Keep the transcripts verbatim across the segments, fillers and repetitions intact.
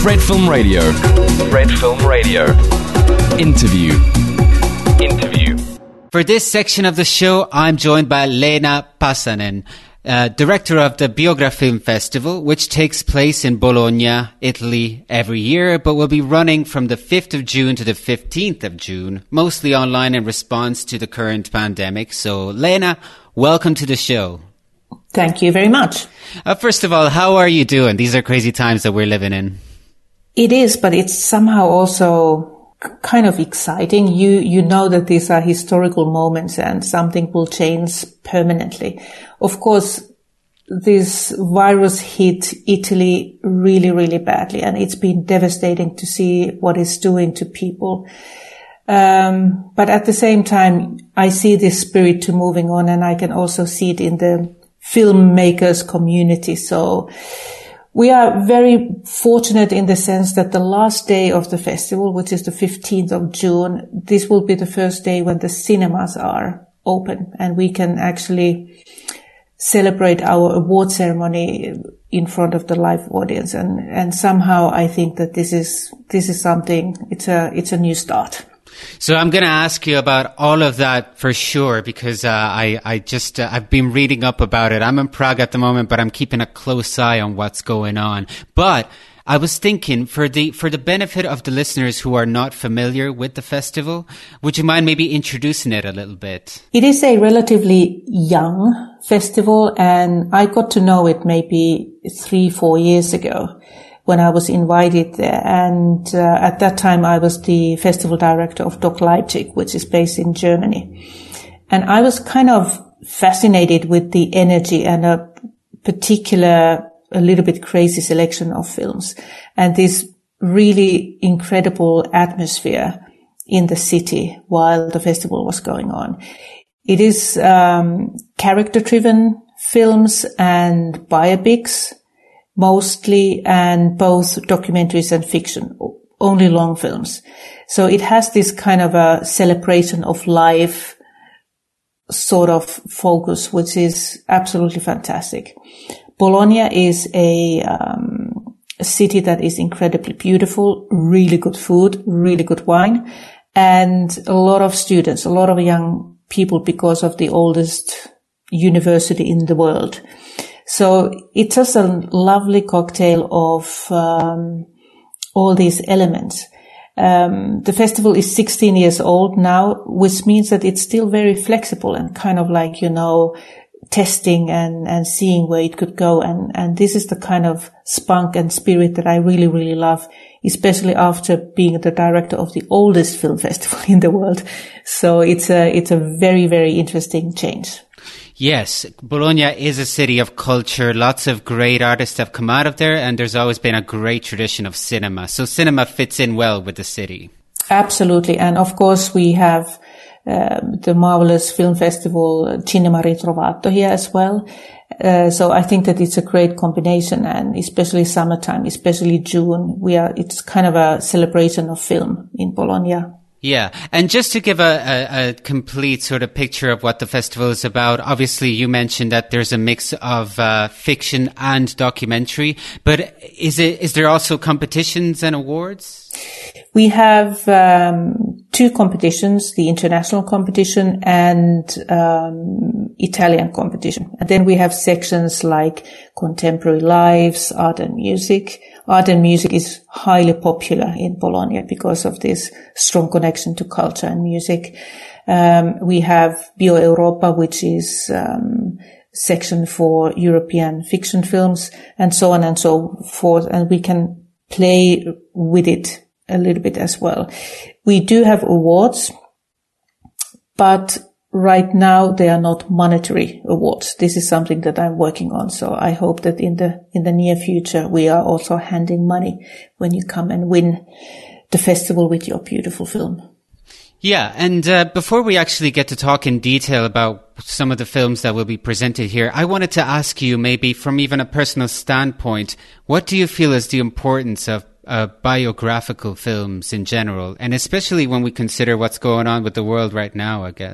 Red Film Radio. Red Film Radio. Interview. Interview. For this section of the show, I'm joined by Leena Pasanen, uh, director of the Biogra Film Festival, which takes place in Bologna, Italy, every year, but will be running from the fifth of June to the fifteenth of June, mostly online in response to the current pandemic. So, Leena, welcome to the show. Thank you very much. Uh, first of all, how are you doing? These are crazy times that we're living in. It is, but it's somehow also kind of exciting. You, you know that these are historical moments and something will change permanently. Of course, this virus hit Italy really, really badly, and it's been devastating to see what it's doing to people. Um, but at the same time, I see this spirit to moving on, and I can also see it in the filmmakers community. So we are very fortunate in the sense that the last day of the festival, which is the fifteenth of June, this will be the first day when the cinemas are open and we can actually celebrate our award ceremony in front of the live audience. And, and somehow I think that this is, this is something, it's a, it's a new start. So I'm going to ask you about all of that for sure, because uh, I, I just, uh, I've been reading up about it. I'm in Prague at the moment, but I'm keeping a close eye on what's going on. But I was thinking, for the, for the benefit of the listeners who are not familiar with the festival, would you mind maybe introducing it a little bit? It is a relatively young festival, and I got to know it maybe three, four years ago, when I was invited there. And uh, at that time, I was the festival director of Doc Leipzig, which is based in Germany. And I was kind of fascinated with the energy and a particular, a little bit crazy selection of films and this really incredible atmosphere in the city while the festival was going on. It is um, character-driven films and biopics, mostly, and both documentaries and fiction, only long films. So it has this kind of a celebration of life sort of focus, which is absolutely fantastic. Bologna is a, um, a city that is incredibly beautiful, really good food, really good wine, and a lot of students, a lot of young people because of the oldest university in the world. So it's just a lovely cocktail of um, all these elements. Um, the festival is sixteen years old now, which means that it's still very flexible and kind of like, you know, testing and, and seeing where it could go. And, and this is the kind of spunk and spirit that I really, really love, especially after being the director of the oldest film festival in the world. So it's a, it's a very, very interesting change. Yes, Bologna is a city of culture. Lots of great artists have come out of there, and there's always been a great tradition of cinema. So cinema fits in well with the city. Absolutely. And of course, we have uh, the marvelous film festival Cinema Ritrovato here as well. Uh, so I think that it's a great combination, and especially summertime, especially June, we are, it's kind of a celebration of film in Bologna. Yeah. And just to give a, a, a complete sort of picture of what the festival is about, obviously you mentioned that there's a mix of uh, fiction and documentary, but is it, is there also competitions and awards? We have um, two competitions, the international competition and um, Italian competition. And then we have sections like contemporary lives, art and music. Art and music is highly popular in Bologna because of this strong connection to culture and music. Um, we have Bio Europa, which is um, section for European fiction films, and so on and so forth. And we can play with it a little bit as well. We do have awards, but right now they are not monetary awards. This is something that I'm working on. So I hope that in the, in the near future, we are also handing money when you come and win the festival with your beautiful film. Yeah. And, uh, before we actually get to talk in detail about some of the films that will be presented here, I wanted to ask you, maybe from even a personal standpoint, what do you feel is the importance of Uh, biographical films in general, and especially when we consider what's going on with the world right now, I guess?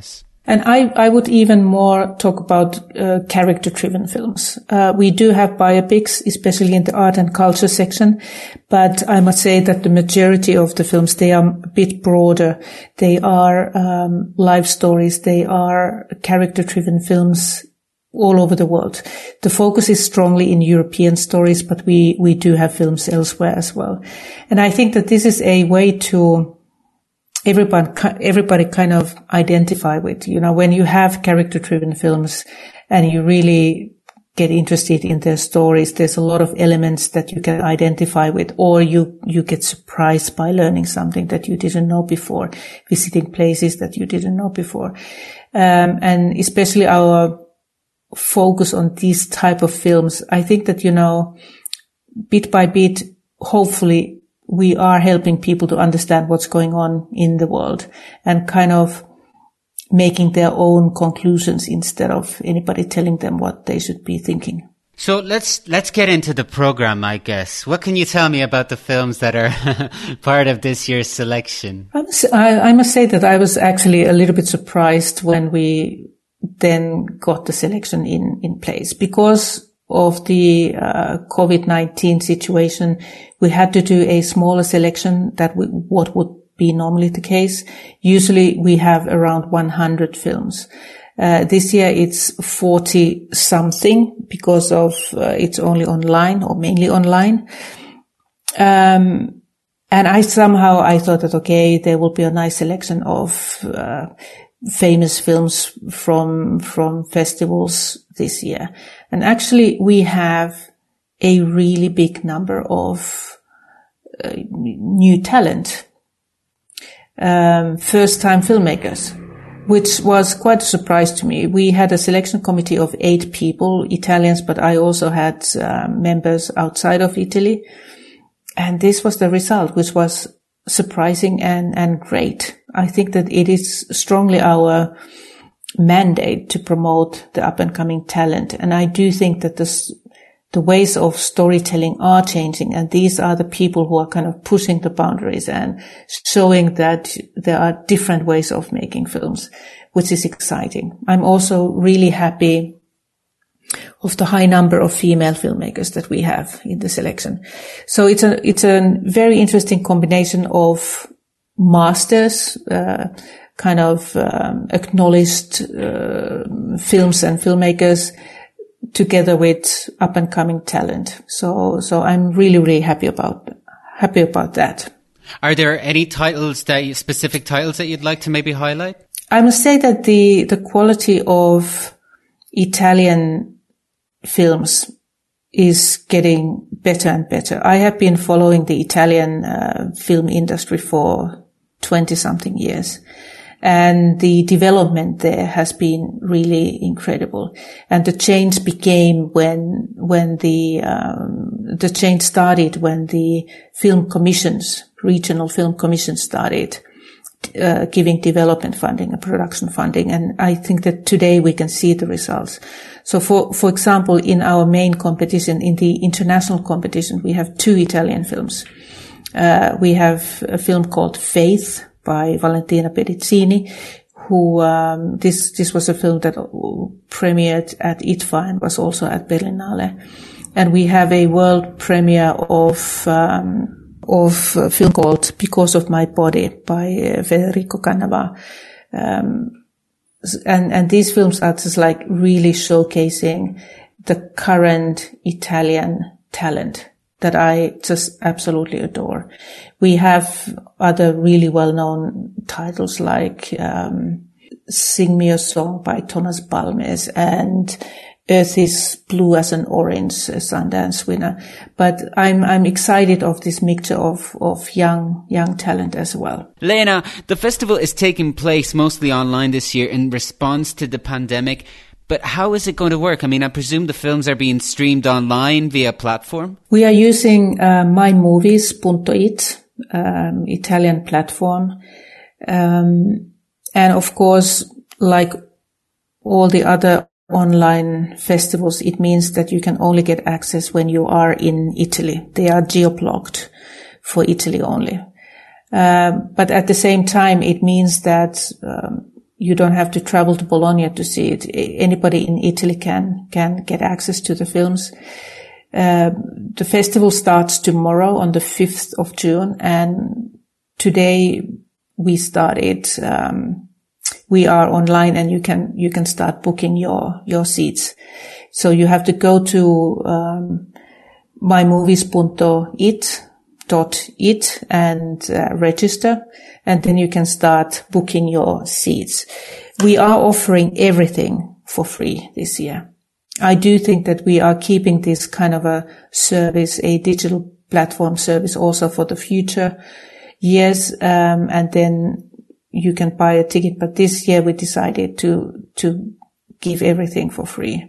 And I, I would even more talk about uh, character-driven films. Uh, we do have biopics, especially in the art and culture section, but I must say that the majority of the films, they are a bit broader. They are um, life stories. They are character-driven films all over the world. The focus is strongly in European stories, but we, we do have films elsewhere as well. And I think that this is a way to Everybody, everybody kind of identify with, you know, when you have character-driven films and you really get interested in their stories, there's a lot of elements that you can identify with, or you, you get surprised by learning something that you didn't know before, visiting places that you didn't know before. Um, and especially our focus on these type of films, I think that, you know, bit by bit, hopefully, we are helping people to understand what's going on in the world and kind of making their own conclusions instead of anybody telling them what they should be thinking. So let's let's get into the program, I guess. What can you tell me about the films that are part of this year's selection? I must, I, I must say that I was actually a little bit surprised when we then got the selection in, in place because of the uh, COVID nineteen situation. We had to do a smaller selection than what would be normally the case. Usually we have around one hundred films. Uh, this year it's forty something because of uh, it's only online or mainly online. Um, and I somehow I thought that okay, there will be a nice selection of uh, famous films from from festivals this year. And actually we have a really big number of uh, new talent, um, first-time filmmakers, which was quite a surprise to me. We had a selection committee of eight people, Italians, but I also had uh, members outside of Italy. And this was the result, which was surprising and, and great. I think that it is strongly our mandate to promote the up-and-coming talent. And I do think that this, the ways of storytelling are changing, and these are the people who are kind of pushing the boundaries and showing that there are different ways of making films, which is exciting. I'm also really happy of the high number of female filmmakers that we have in the selection. So it's a, it's a very interesting combination of masters, uh, kind of um, acknowledged uh, films and filmmakers together with up and coming talent. So, so I'm really, really happy about, happy about that. Are there any titles that you, specific titles that you'd like to maybe highlight? I must say that the, the quality of Italian films is getting better and better. I have been following the Italian uh, film industry for twenty something years. And the development there has been really incredible. And the change became when, when the, um, the change started when the film commissions, regional film commissions started, uh, giving development funding and production funding. And I think that today we can see the results. So for, for example, in our main competition, in the international competition, we have two Italian films. Uh, we have a film called Faith, by Valentina Perizzini, who, um, this, this was a film that premiered at I T F A and was also at Berlinale. And we have a world premiere of, um, of a film called Because of My Body by uh, Federico Cannava. Um, and, and these films are just like really showcasing the current Italian talent that I just absolutely adore. We have other really well-known titles like um, Sing Me a Song by Thomas Balmes and Earth is Blue as an Orange, a Sundance winner. But I'm I'm excited of this mixture of of young young talent as well. Leena, the festival is taking place mostly online this year in response to the pandemic. But how is it going to work? I mean, I presume the films are being streamed online via platform? We are using uh, my movies dot it, um, Italian platform. Um, and of course, like all the other online festivals, it means that you can only get access when you are in Italy. They are geo-blocked for Italy only. Uh, but at the same time, it means that um, you don't have to travel to Bologna to see it. Anybody in Italy can, can get access to the films. Uh, the festival starts tomorrow on the fifth of June, and today we started, um, we are online and you can, you can start booking your, your seats. So you have to go to, um, mymovies dot it and uh, register, and then you can start booking your seats. We are offering everything for free this year. I do think that we are keeping this kind of a service, a digital platform service also for the future years, um, and then you can buy a ticket. But this year we decided to, to give everything for free.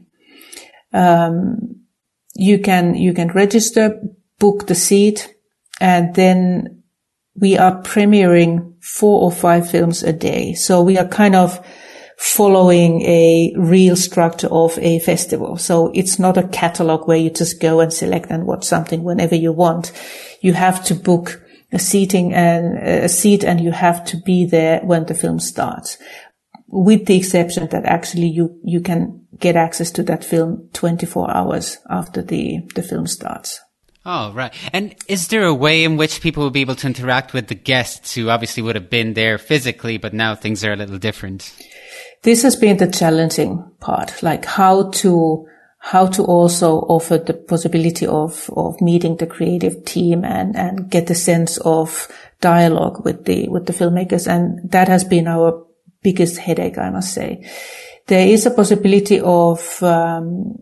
Um, you can, you can register, book the seat, and then we are premiering four or five films a day. So we are kind of following a real structure of a festival. So it's not a catalog where you just go and select and watch something whenever you want. You have to book a seating and a seat, and you have to be there when the film starts, with the exception that actually you, you can get access to that film twenty-four hours after the, the film starts. Oh, right. And is there a way in which people will be able to interact with the guests who obviously would have been there physically, but now things are a little different? This has been the challenging part, like how to, how to also offer the possibility of, of meeting the creative team and, and get a sense of dialogue with the, with the filmmakers. And that has been our biggest headache, I must say. There is a possibility of, um,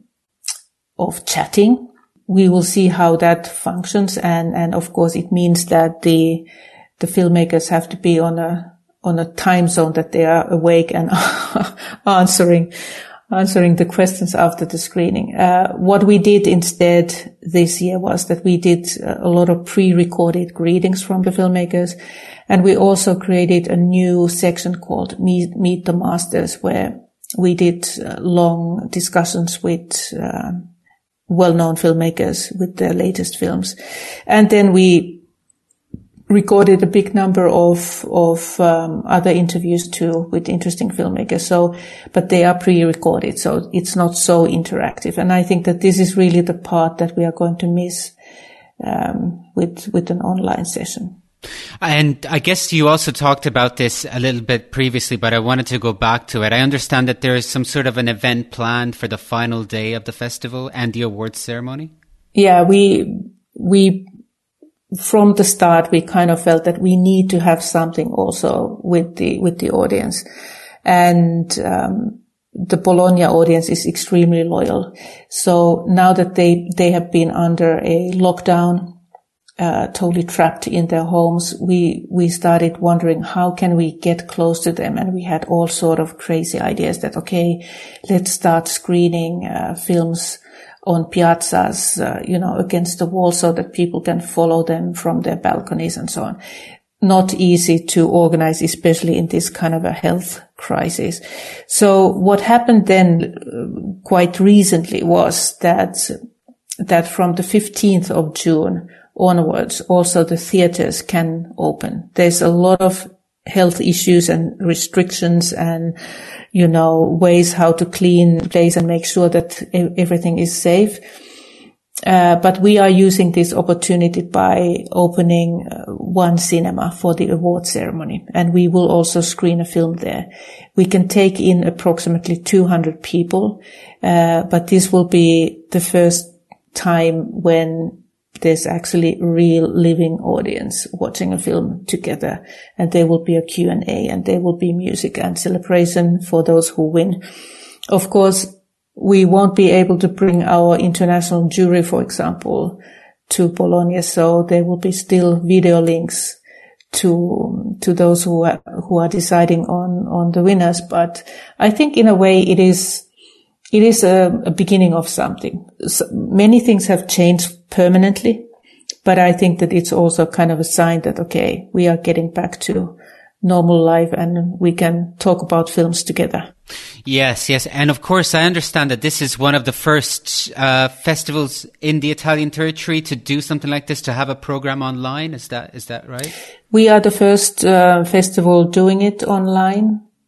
of chatting. We will see how that functions. And, and of course it means that the, the filmmakers have to be on a, on a time zone that they are awake and answering, answering the questions after the screening. Uh, what we did instead this year was that we did a lot of pre-recorded greetings from the filmmakers. And we also created a new section called Meet, Meet the Masters, where we did uh, long discussions with, uh, well-known filmmakers with their latest films. And then we recorded a big number of, of, um, other interviews too with interesting filmmakers. So, but they are pre-recorded, so it's not so interactive. And I think that this is really the part that we are going to miss, um, with, with an online session. And I guess you also talked about this a little bit previously, but I wanted to go back to it. I understand that there is some sort of an event planned for the final day of the festival and the awards ceremony. Yeah, we, we, from the start, we kind of felt that we need to have something also with the, with the audience. And, um, the Bologna audience is extremely loyal. So now that they, they have been under a lockdown, Uh, totally trapped in their homes, we, we started wondering how can we get close to them? And we had all sort of crazy ideas that, okay, let's start screening, uh, films on piazzas, uh, you know, against the wall so that people can follow them from their balconies and so on. Not easy to organize, especially in this kind of a health crisis. So what happened then uh, quite recently was that, that from the fifteenth of June, onwards, also the theaters can open. There's a lot of health issues and restrictions and, you know, ways how to clean the place and make sure that everything is safe. Uh, but we are using this opportunity by opening uh, one cinema for the award ceremony, and we will also screen a film there. We can take in approximately two hundred people, uh, but this will be the first time when there's actually a real living audience watching a film together, and there will be a Q and A, and there will be music and celebration for those who win. Of course, we won't be able to bring our international jury, for example, to Bologna, so there will be still video links to to those who are, who are deciding on on the winners. But I think in a way it is It is a, a beginning of something. So many things have changed permanently, but I think that it's also kind of a sign that, okay, we are getting back to normal life and we can talk about films together. Yes, yes. And of course, I understand that this is one of the first uh, festivals in the Italian territory to do something like this, to have a program online. Is that, is that right? We are the first uh, festival doing it online.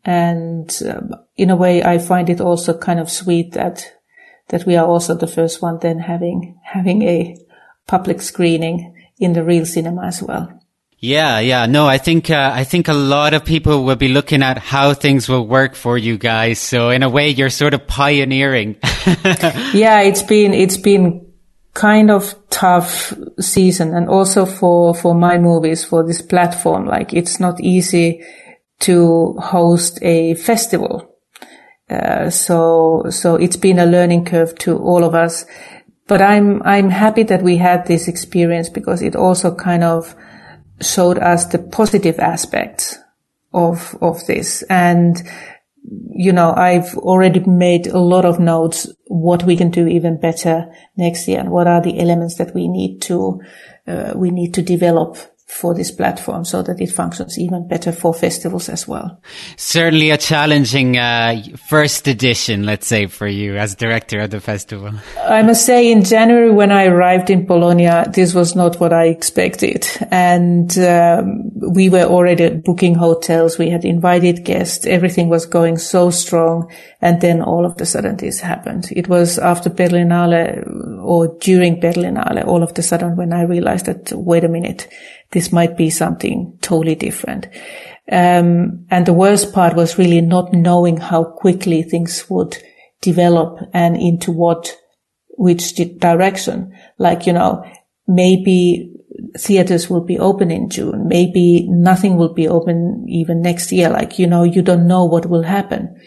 And um, in a way, I find it also kind of sweet that that we are also the first one then having having a public screening in the real cinema as well. Yeah, yeah. No, I think uh, I think a lot of people will be looking at how things will work for you guys. So in a way, you're sort of pioneering. Yeah, it's been it's been kind of tough season, and also for for my movies, for this platform. Like, it's not easy to host a festival. Uh, so so it's been a learning curve to all of us. But I'm I'm happy that we had this experience, because it also kind of showed us the positive aspects of of this. And, you know, I've already made a lot of notes what we can do even better next year, and what are the elements that we need to uh, we need to develop for this platform so that it functions even better for festivals as well. Certainly a challenging uh, first edition, let's say, for you as director of the festival. I must say, in January when I arrived in Bologna, this was not what I expected. And um, we were already booking hotels. We had invited guests. Everything was going so strong. And then all of a sudden this happened. It was after Berlinale, or during Berlinale, all of a sudden when I realized that, wait a minute, this might be something totally different. Um, and the worst part was really not knowing how quickly things would develop and into what, which direction. Like, you know, maybe theaters will be open in June. Maybe nothing will be open even next year. Like, you know, you don't know what will happen.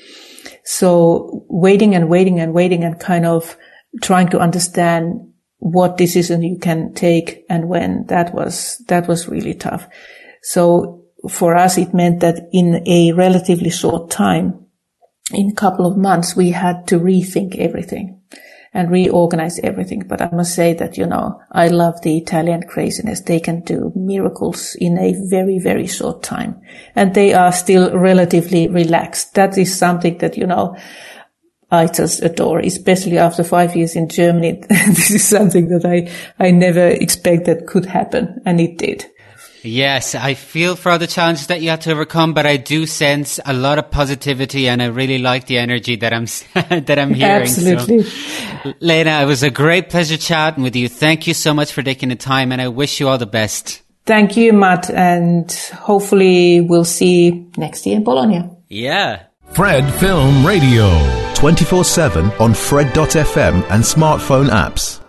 So waiting and waiting and waiting and kind of trying to understand what decision you can take and when, that was, that was really tough. So for us, it meant that in a relatively short time, in a couple of months, we had to rethink everything and reorganize everything. But I must say that, you know, I love the Italian craziness. They can do miracles in a very, very short time. And they are still relatively relaxed. That is something that, you know, I just adore, especially after five years in Germany. This is something that I, I never expected could happen, and it did. Yes, I feel for all the challenges that you had to overcome, but I do sense a lot of positivity, and I really like the energy that I'm that I'm hearing. Absolutely. So, Lena, it was a great pleasure chatting with you. Thank you so much for taking the time, and I wish you all the best. Thank you, Matt, and hopefully we'll see next year in Bologna. Yeah. Fred Film Radio. twenty-four seven on Fred dot f m and smartphone apps.